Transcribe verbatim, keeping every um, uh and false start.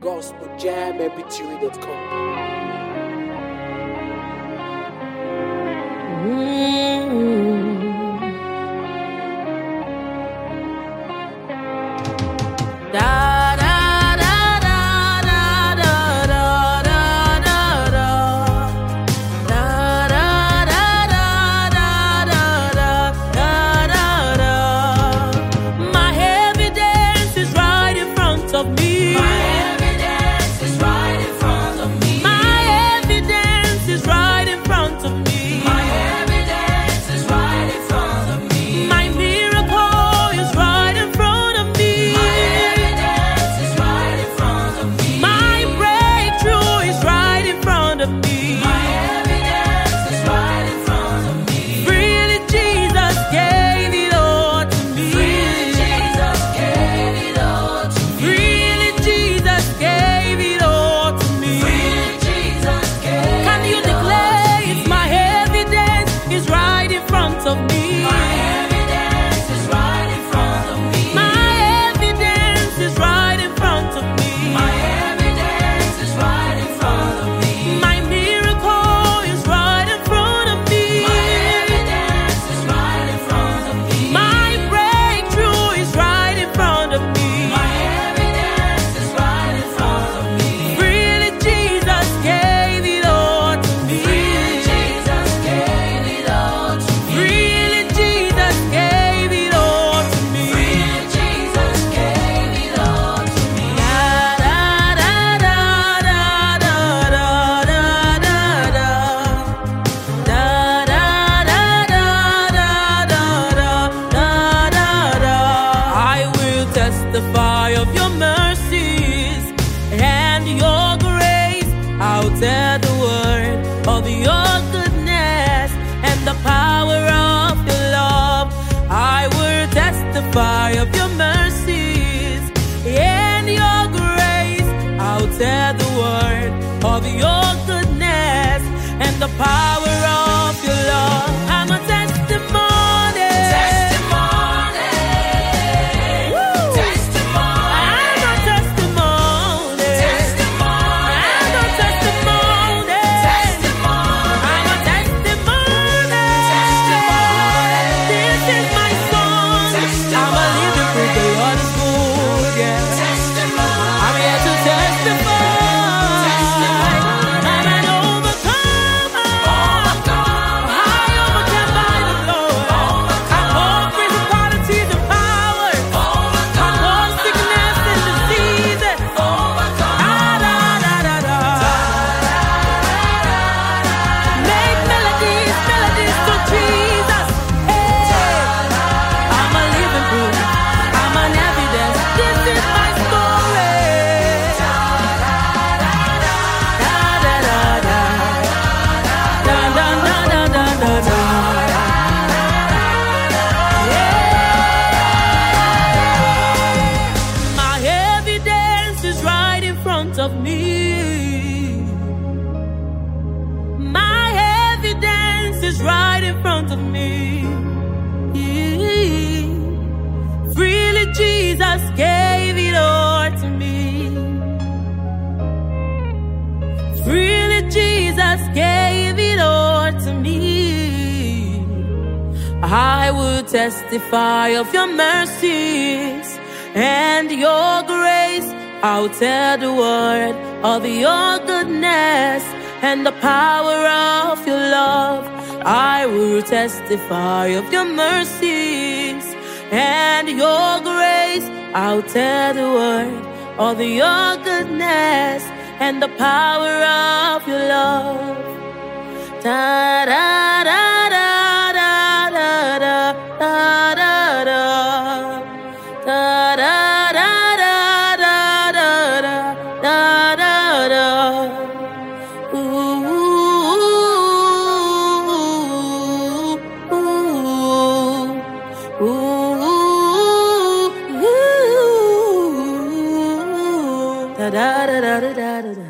gospel jam m p three dot com. Testify of your mercies and your grace. I'll tell the word of your goodness and the power of your love. I will testify of your mercies and your grace. I'll tell the word of your goodness and the power of your love. I'm a testimony. Of me, my evidence is right in front of me. Freely Jesus gave it all to me. Freely Jesus gave it all to me. I will testify of your mercies and your grace. I'll tell the word of your goodness and the power of your love. I will testify of your mercies and your grace. I'll tell the word of your goodness and the power of your love. Da da da da da da da da da da da da. Da da da da da da.